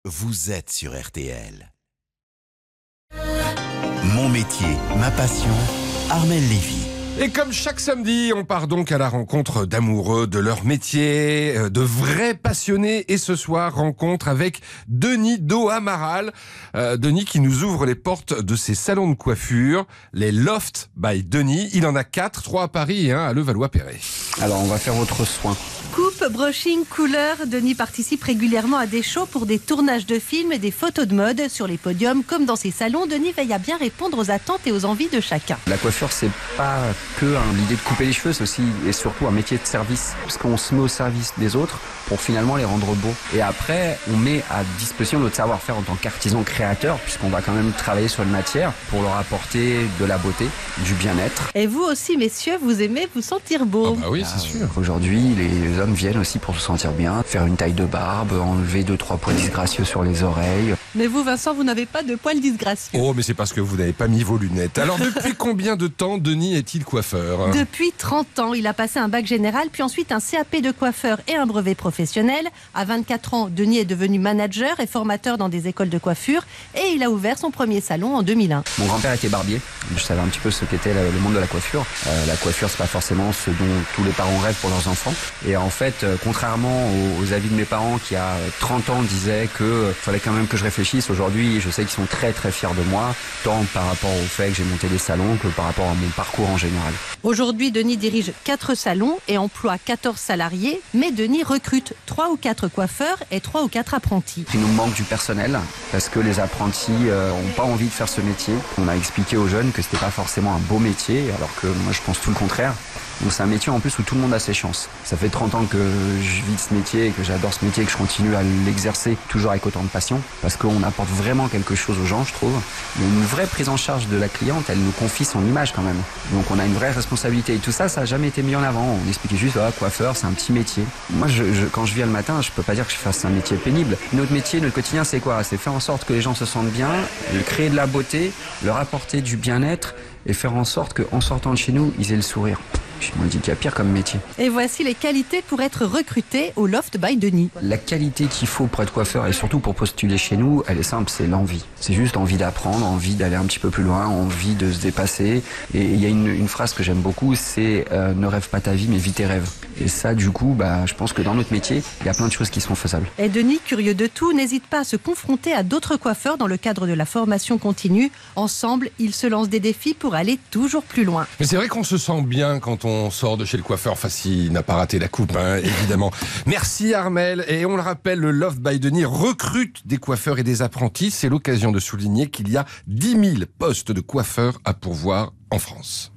Vous êtes sur RTL. Mon métier, ma passion, Armelle Lévy. Et comme chaque samedi, on part donc à la rencontre d'amoureux de leur métier, de vrais passionnés. Et ce soir, rencontre avec Denis Do-Amaral. Denis qui nous ouvre les portes de ses salons de coiffure, les Loft by Denis. Il en a 4, 3 à Paris et 1 à Levallois-Perret. Alors, on va faire votre soin. Coupe, brushing, couleur, Denis participe régulièrement à des shows pour des tournages de films et des photos de mode. Sur les podiums, comme dans ses salons, Denis veille à bien répondre aux attentes et aux envies de chacun. La coiffure, c'est pas que l'idée de couper les cheveux, c'est aussi et surtout un métier de service. Parce qu'on se met au service des autres pour finalement les rendre beaux. Et après, on met à disposition notre savoir-faire en tant qu'artisan créateur, puisqu'on va quand même travailler sur une matière pour leur apporter de la beauté, du bien-être. Et vous aussi, messieurs, vous aimez vous sentir beau. Ah bah oui, c'est sûr. Aujourd'hui, les hommes viennent aussi pour se sentir bien, faire une taille de barbe, enlever 2-3 poils disgracieux sur les oreilles. Mais vous, Vincent, vous n'avez pas de poils disgracieux. Oh, mais c'est parce que vous n'avez pas mis vos lunettes. Alors, depuis combien de temps Denis est-il coiffeur ? Depuis 30 ans, il a passé un bac général, puis ensuite un CAP de coiffeur et un brevet professionnel. À 24 ans, Denis est devenu manager et formateur dans des écoles de coiffure et il a ouvert son premier salon en 2001. Mon grand-père était barbier, je savais un petit peu ce qu'était le monde de la coiffure. La coiffure, c'est pas forcément ce dont tous les parents rêvent pour leurs enfants. Et en fait, contrairement aux avis de mes parents qui, à 30 ans, disaient qu'il fallait quand même que je réfléchisse, aujourd'hui, je sais qu'ils sont très très fiers de moi, tant par rapport au fait que j'ai monté des salons que par rapport à mon parcours en général. Aujourd'hui, Denis dirige 4 salons et emploie 14 salariés, mais Denis recrute 3 ou 4 coiffeurs et 3 ou 4 apprentis. Il nous manque du personnel parce que les apprentis n'ont pas envie de faire ce métier. On a expliqué aux jeunes que c'était pas forcément un beau métier, alors que moi je pense tout le contraire. Donc c'est un métier en plus où tout le monde a ses chances. Ça fait 30 ans que je vis de ce métier et que j'adore ce métier et que je continue à l'exercer toujours avec autant de passion parce qu'on apporte vraiment quelque chose aux gens, je trouve. Il y a une vraie prise en charge de la cliente, elle nous confie son image quand même. Donc on a une vraie responsabilité et tout ça, ça n'a jamais été mis en avant. On expliquait juste, coiffeur, c'est un petit métier. Moi, quand je viens le matin, je peux pas dire que je fasse un métier pénible. Notre métier, notre quotidien, c'est quoi ? C'est faire en sorte que les gens se sentent bien, créer de la beauté, leur apporter du bien-être et faire en sorte qu'en sortant de chez nous, ils aient le sourire. Je me dis qu'il y a pire comme métier. Et voici les qualités pour être recruté au Loft by Denis. La qualité qu'il faut pour être coiffeur et surtout pour postuler chez nous, elle est simple, c'est l'envie. C'est juste envie d'apprendre, envie d'aller un petit peu plus loin, envie de se dépasser. Et il y a une phrase que j'aime beaucoup, c'est ne rêve pas ta vie mais vis tes rêves. Et ça, du coup, je pense que dans notre métier, il y a plein de choses qui sont faisables. Et Denis, curieux de tout, n'hésite pas à se confronter à d'autres coiffeurs dans le cadre de la formation continue. Ensemble, ils se lancent des défis pour aller toujours plus loin. Mais c'est vrai qu'on se sent bien quand on sort de chez le coiffeur. Enfin, s'il n'a pas raté la coupe, évidemment. Merci Armelle. Et on le rappelle, le Loft by Denis recrute des coiffeurs et des apprentis. C'est l'occasion de souligner qu'il y a 10 000 postes de coiffeurs à pourvoir en France.